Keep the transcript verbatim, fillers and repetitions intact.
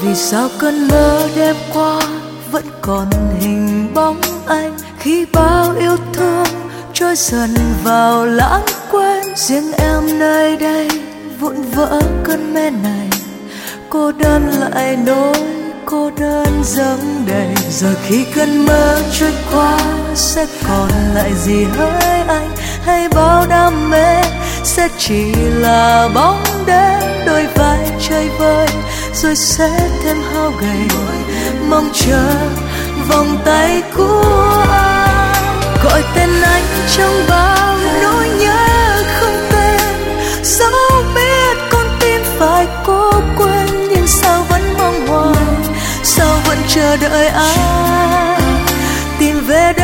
Vì sao cơn mơ đêm qua vẫn còn hình bóng anh, khi bao yêu thương trôi dần vào lãng quên. Riêng em nơi đây vụn vỡ cơn mê này, cô đơn lại nỗi cô đơn dâng đầy. Rồi khi cơn mơ trôi qua sẽ còn lại gì hỡi anh, hay bao đam mê sẽ chỉ là bóng đêm. Đôi vai chơi vơi rồi sẽ thêm hao gầy, mong chờ vòng tay của anh. Gọi tên anh trong bao nỗi nhớ không tên, dẫu biết con tim phải cố quên, nhưng sao vẫn mong hoài, sao vẫn chờ đợi anh tìm về đây.